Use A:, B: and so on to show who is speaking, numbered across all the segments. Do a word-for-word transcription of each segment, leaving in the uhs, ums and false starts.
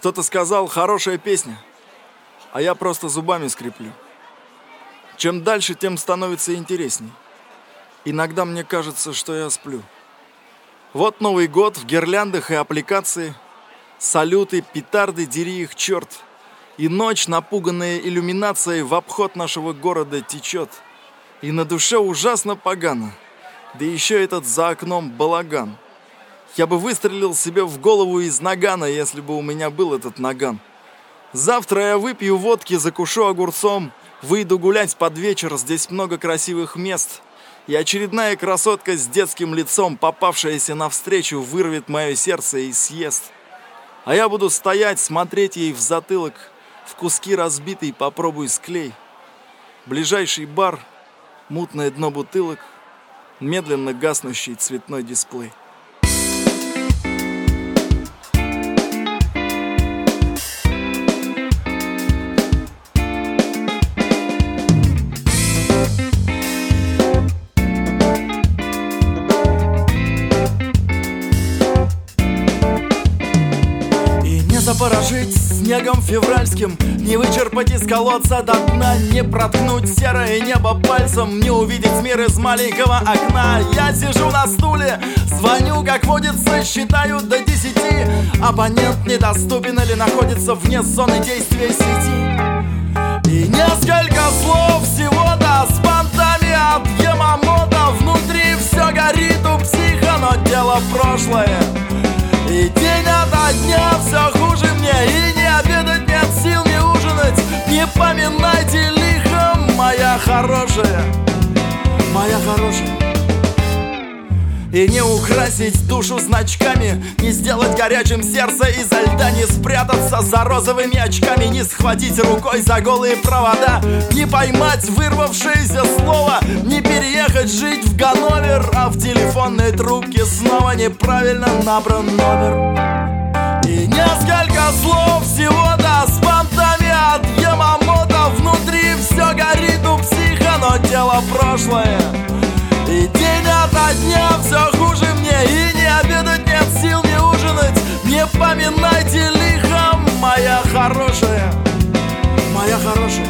A: Кто-то сказал: хорошая песня, а я просто зубами скреплю. Чем дальше, тем становится интересней. Иногда мне кажется, что я сплю. Вот Новый год в гирляндах и аппликации. Салюты, петарды, дери их черт. И ночь, напуганная иллюминацией, в обход нашего города течет. И на душе ужасно погано. Да еще этот за окном балаган. Я бы выстрелил себе в голову из нагана, если бы у меня был этот наган. Завтра я выпью водки, закушу огурцом, выйду гулять под вечер, здесь много красивых мест. И очередная красотка с детским лицом, попавшаяся навстречу, вырвет мое сердце и съест. А я буду стоять, смотреть ей в затылок, в куски разбитый попробуй склей. Ближайший бар, мутное дно бутылок, медленно гаснущий цветной дисплей. Запорожить снегом февральским, не вычерпать из колодца до дна, не проткнуть серое небо пальцем, не увидеть мир из маленького окна. Я сижу на стуле, звоню, как водится, считаю до десяти. Абонент недоступен или находится вне зоны действия сети. И несколько слов всего-то с понтами от Ямамото. Внутри все горит у психа, но дело прошлое. И день ото дня все хуже мне, и не обедать нет сил, не ужинать. Не поминайте лихом, моя хорошая, моя хорошая. И не украсить душу значками, не сделать горячим сердце изо льда, не спрятаться за розовыми очками, не схватить рукой за голые провода, не поймать вырвавшееся слово, не переехать жить в Ганновер, а в телефонной трубке снова неправильно набран номер. И несколько слов всего-то с понтами от Ямамото. Внутри все горит у психа, но дело прошлое. И день ото дня все хуже мне, и не обедать нет сил, не ужинать. Не поминайте лихом, моя хорошая, моя хорошая.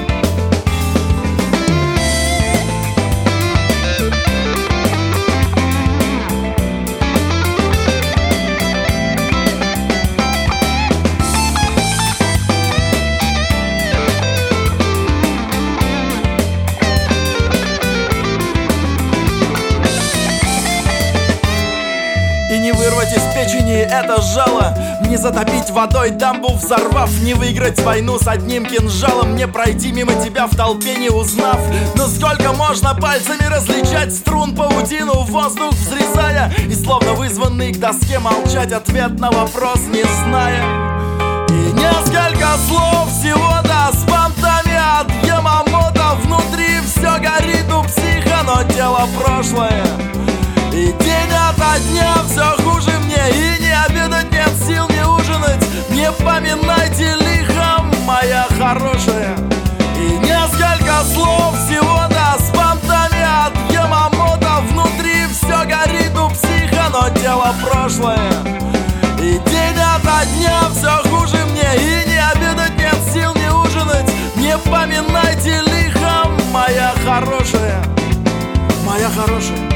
A: Вырвать из печени это жало, не затопить водой дамбу взорвав, не выиграть войну с одним кинжалом, не пройти мимо тебя в толпе не узнав. Но сколько можно пальцами различать струн паутину, воздух взрезая, и словно вызванный к доске молчать, ответ на вопрос не зная. И несколько слов всего-то с понтами от Ямамото. Внутри все горит у психа, но дело прошлое. И день ото дня все хуже мне, и не обедать нет сил, не ужинать. Не поминайте лихом, моя хорошая. И несколько слов всего-то с понтами от Ямамото. Внутри все горит у психа, но дело прошлое. И день ото дня все хуже мне, и не обедать нет сил, не ужинать. Не поминайте лихом, моя хорошая, моя хорошая.